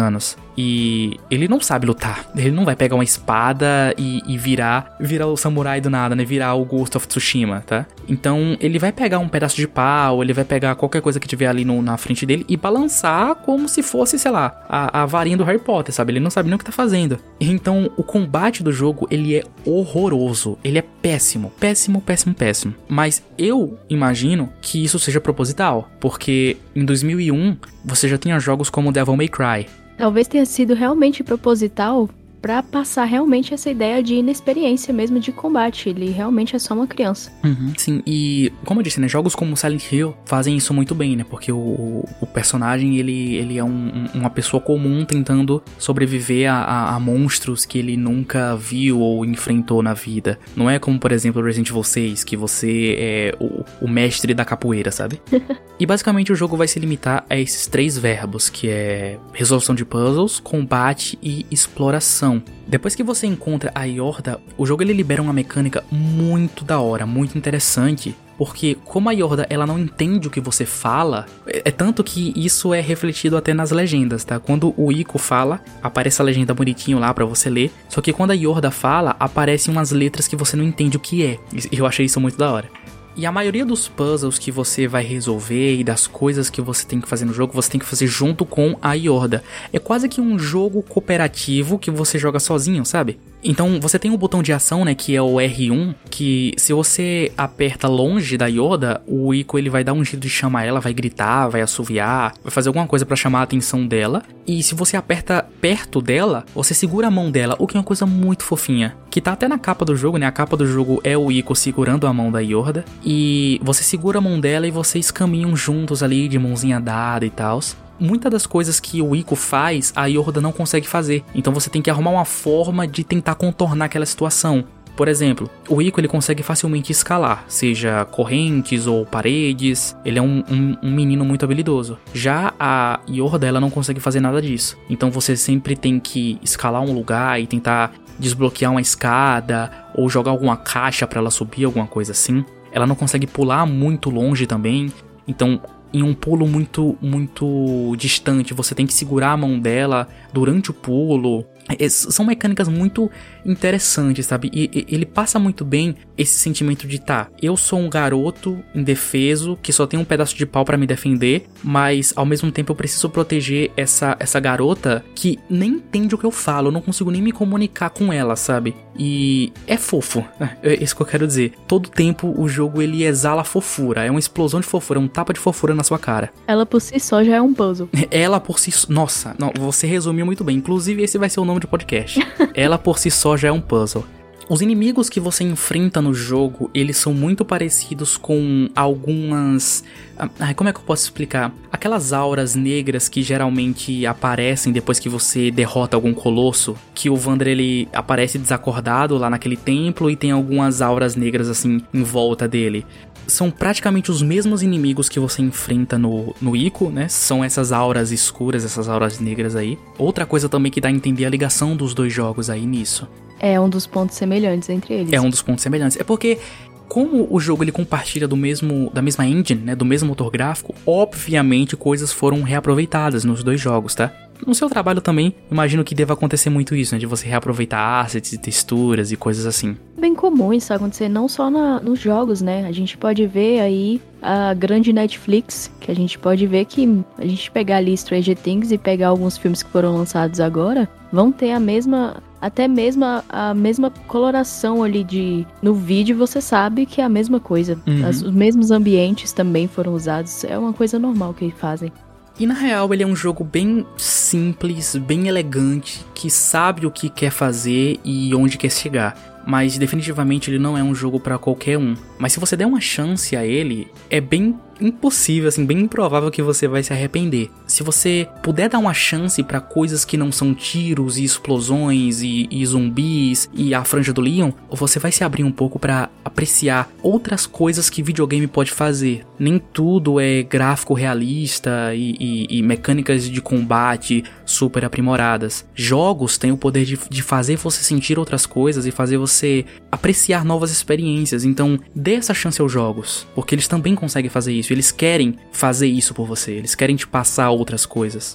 E ele não sabe lutar. Ele não vai pegar uma espada e, e virar virar o samurai do nada, né? Virar o Ghost of Tsushima, tá? Então ele vai pegar um pedaço de pau, ele vai pegar qualquer coisa que tiver ali no, na frente dele e balançar como se fosse, sei lá, a, a varinha do Harry Potter, sabe? Ele não sabe nem o que tá fazendo. Então o combate do jogo, ele é horroroso. Ele é péssimo, péssimo, péssimo, péssimo. Mas eu imagino que isso seja proposital, porque em dois mil e um você já tinha jogos como Devil May Cry. Talvez tenha sido realmente proposital pra passar realmente essa ideia de inexperiência mesmo de combate. Ele realmente é só uma criança. Uhum, sim, e como eu disse, né, jogos como Silent Hill fazem isso muito bem, né, porque o, o personagem, ele, ele é um, uma pessoa comum tentando sobreviver a, a, a monstros que ele nunca viu ou enfrentou na vida. Não é como, por exemplo, Resident Evil seis, que você é o, o mestre da capoeira, sabe? E basicamente o jogo vai se limitar a esses três verbos, que é resolução de puzzles, combate e exploração. Depois que você encontra a Yorda, o jogo ele libera uma mecânica muito da hora, muito interessante, porque como a Yorda ela não entende o que você fala, é, é tanto que isso é refletido até nas legendas, tá? Quando o Ico fala, aparece a legenda bonitinho lá pra você ler, só que quando a Yorda fala, aparecem umas letras que você não entende o que é, e eu achei isso muito da hora. E a maioria dos puzzles que você vai resolver e das coisas que você tem que fazer no jogo, você tem que fazer junto com a Yorda. É quase que um jogo cooperativo que você joga sozinho, sabe? Então você tem um botão de ação, né, que é o R um, que se você aperta longe da Yorda, o Ico ele vai dar um jeito de chamar ela, vai gritar, vai assoviar, vai fazer alguma coisa pra chamar a atenção dela. E se você aperta perto dela, você segura a mão dela, o que é uma coisa muito fofinha, que tá até na capa do jogo, né? A capa do jogo é o Ico segurando a mão da Yorda, e você segura a mão dela e vocês caminham juntos ali de mãozinha dada e tal. Muitas das coisas que o Ico faz, a Yorda não consegue fazer. Então você tem que arrumar uma forma de tentar contornar aquela situação. Por exemplo, o Ico ele consegue facilmente escalar, seja correntes ou paredes. Ele é um, um, um menino muito habilidoso. Já a Yorda, ela não consegue fazer nada disso. Então você sempre tem que escalar um lugar e tentar desbloquear uma escada ou jogar alguma caixa para ela subir, alguma coisa assim. Ela não consegue pular muito longe também. Então, em um pulo muito, muito distante, você tem que segurar a mão dela durante o pulo. É, são mecânicas muito interessantes, sabe? E, e ele passa muito bem esse sentimento de tá, eu sou um garoto indefeso que só tem um pedaço de pau pra me defender, mas ao mesmo tempo eu preciso proteger essa, essa garota que nem entende o que eu falo, eu não consigo nem me comunicar com ela, sabe? E é fofo, é isso que eu quero dizer. Todo tempo o jogo ele exala fofura, é uma explosão de fofura, é um tapa de fofura na sua cara. Ela por si só já é um puzzle. Ela por si só, nossa, não, você resumiu muito bem, inclusive esse vai ser o nome do podcast. Ela por si só já é um puzzle. Os inimigos que você enfrenta no jogo, eles são muito parecidos com algumas... Ai, como é que eu posso explicar? Aquelas auras negras que geralmente aparecem depois que você derrota algum colosso, que o Wander ele aparece desacordado lá naquele templo e tem algumas auras negras assim em volta dele. São praticamente os mesmos inimigos que você enfrenta no, no Ico, né? São essas auras escuras, essas auras negras aí. Outra coisa também que dá a entender a ligação dos dois jogos aí nisso. É um dos pontos semelhantes entre eles. É um dos pontos semelhantes. É porque, como o jogo ele compartilha do mesmo, da mesma engine, né? Do mesmo motor gráfico, obviamente coisas foram reaproveitadas nos dois jogos, tá? No seu trabalho também, imagino que deva acontecer muito isso, né? De você reaproveitar assets e texturas e coisas assim. É bem comum isso acontecer, não só na, nos jogos, né? A gente pode ver aí a grande Netflix, que a gente pode ver que a gente pegar ali Stranger Things e pegar alguns filmes que foram lançados agora, vão ter a mesma... Até mesmo a, a mesma coloração ali de... No vídeo você sabe que é a mesma coisa. Uhum. As, os mesmos ambientes também foram usados. É uma coisa normal que eles fazem. E na real ele é um jogo bem simples, bem elegante, que sabe o que quer fazer e onde quer chegar. Mas definitivamente ele não é um jogo pra qualquer um. Mas se você der uma chance a ele, é bem impossível, assim, bem improvável que você vai se arrepender. Se você puder dar uma chance pra coisas que não são tiros e explosões e, e zumbis e a franja do Leon, você vai se abrir um pouco pra apreciar outras coisas que videogame pode fazer. Nem tudo é gráfico realista e, e, e mecânicas de combate super aprimoradas. Jogos têm o poder de, de fazer você sentir outras coisas e fazer você apreciar novas experiências. Então dê essa chance aos jogos, porque eles também conseguem fazer isso. Eles querem fazer isso por você, eles querem te passar outras coisas.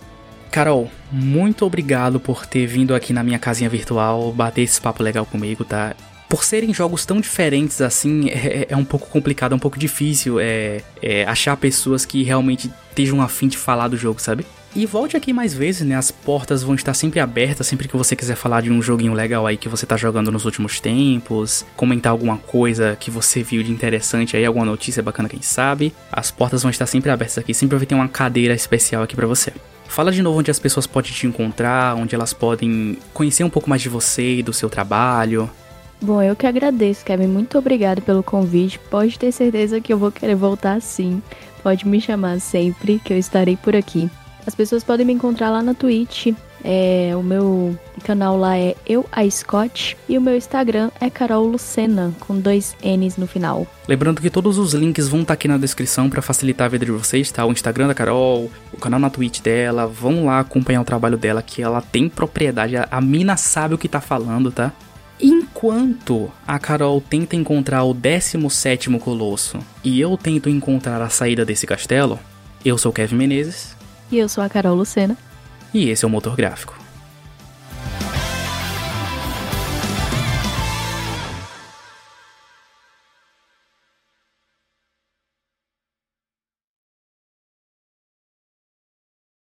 Carol, muito obrigado por ter vindo aqui na minha casinha virtual, bater esse papo legal comigo, tá? Por serem jogos tão diferentes assim, é, é um pouco complicado, é um pouco difícil é, é, achar pessoas que realmente estejam a fim de falar do jogo, sabe? E volte aqui mais vezes, né? As portas vão estar sempre abertas, sempre que você quiser falar de um joguinho legal aí que você tá jogando nos últimos tempos, comentar alguma coisa que você viu de interessante aí, alguma notícia bacana, quem sabe. As portas vão estar sempre abertas aqui, sempre vai ter uma cadeira especial aqui pra você. Fala de novo onde as pessoas podem te encontrar, onde elas podem conhecer um pouco mais de você e do seu trabalho. Bom, eu que agradeço, Kevin. Muito obrigado pelo convite. Pode ter certeza que eu vou querer voltar sim. Pode me chamar sempre, que eu estarei por aqui. As pessoas podem me encontrar lá na Twitch. É, o meu canal lá é Eu a Scott. E o meu Instagram é Carol Lucena, com dois N's no final. Lembrando que todos os links vão estar aqui na descrição para facilitar a vida de vocês, tá? O Instagram da Carol, o canal na Twitch dela. Vão lá acompanhar o trabalho dela, que ela tem propriedade. A mina sabe o que tá falando, tá? Enquanto a Carol tenta encontrar o décimo sétimo Colosso e eu tento encontrar a saída desse castelo, eu sou o Kevin Menezes. E eu sou a Carol Lucena. E esse é o Motor Gráfico.